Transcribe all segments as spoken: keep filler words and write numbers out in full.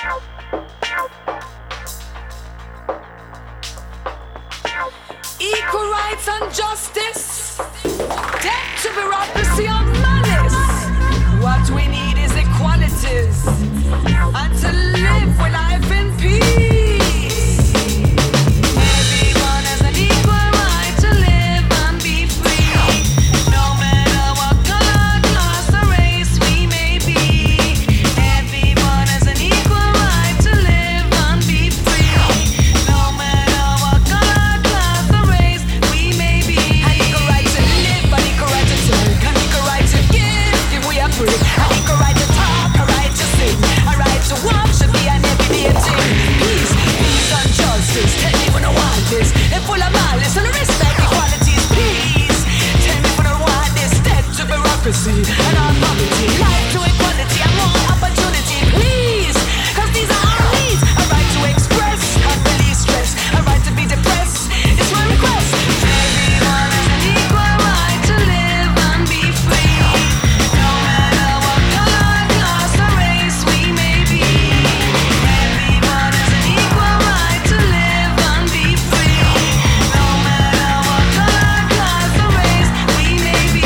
Equal rights and justice, death to bureaucracy and malice. What we need is equalities and to live with life in peace. Everyone has an equal right to live and be free, no matter what color, class or race we may be. Everyone has an equal right to live and be free, no matter what color, class or race we may be. An equal right to live, an equal right to take, an equal right to give, if we are free. An equal right to talk, a right to sing, a right to walk should be an everyday thing. Peace, peace and justice. Tell me when I want this. They're full of malice and respect, equalities, peace. Tell me when I want this. Death to bureaucracy and our poverty. Life to equality and more opportunity, please. Cause these are our needs. A right to express and release stress. A right to be depressed. It's my request. Everyone has an equal right to live and be free, no matter what color, class or race we may be. Everyone has an equal right to live and be free, no matter what color, class or race we may be.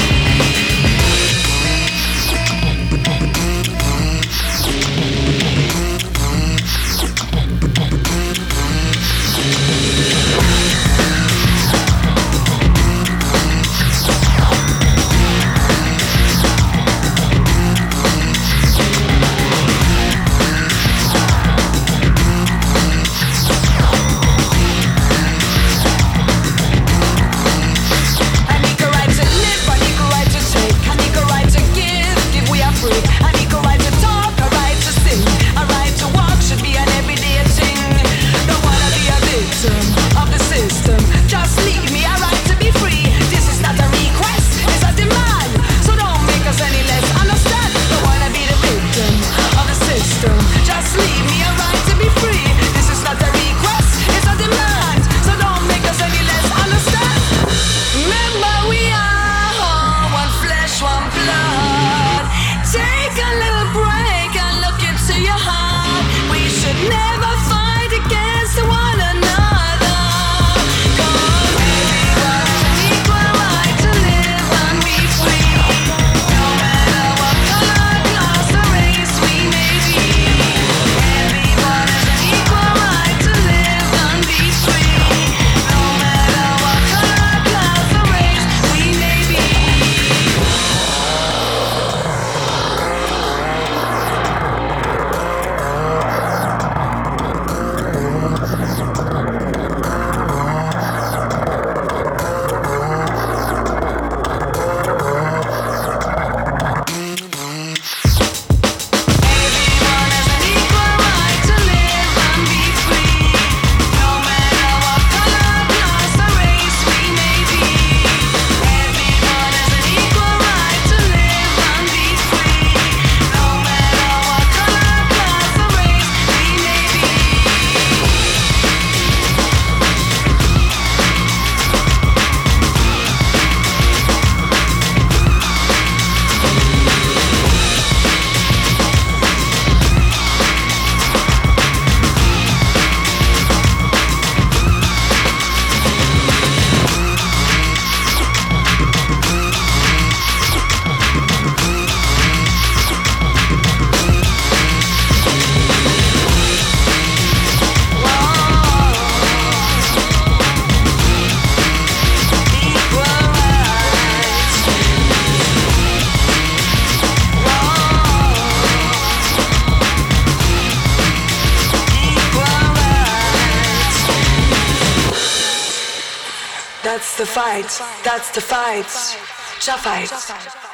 An equal right to live, an equal right to take, an equal right to give, give we are free. An equal right to talk, a right to sing, a right to walk should be an everyday thing. Don't wanna be a victim of the system, just leave me a right to be free. This is not a request, it's a demand, so don't make us any less. Understand? Don't wanna be the victim of the system, just leave me a right to be free. This is not a request, it's a demand, so don't make us any less. Understand? Remember we are all one flesh, one blood. Take a little break and look into your heart. We should never fight against one another. 'Cause everyone has an equal right to live and be free, no matter what color, class or race we may be. Everyone has an equal right to live and be free, no matter what color, class or race we may be. Everyone has an equal right to live and be free, no matter what color, class or race we may be. Everyone has an equal right to live and be free, no matter what color, class or race we may be. That's the fight, that's the fight, Jah fight.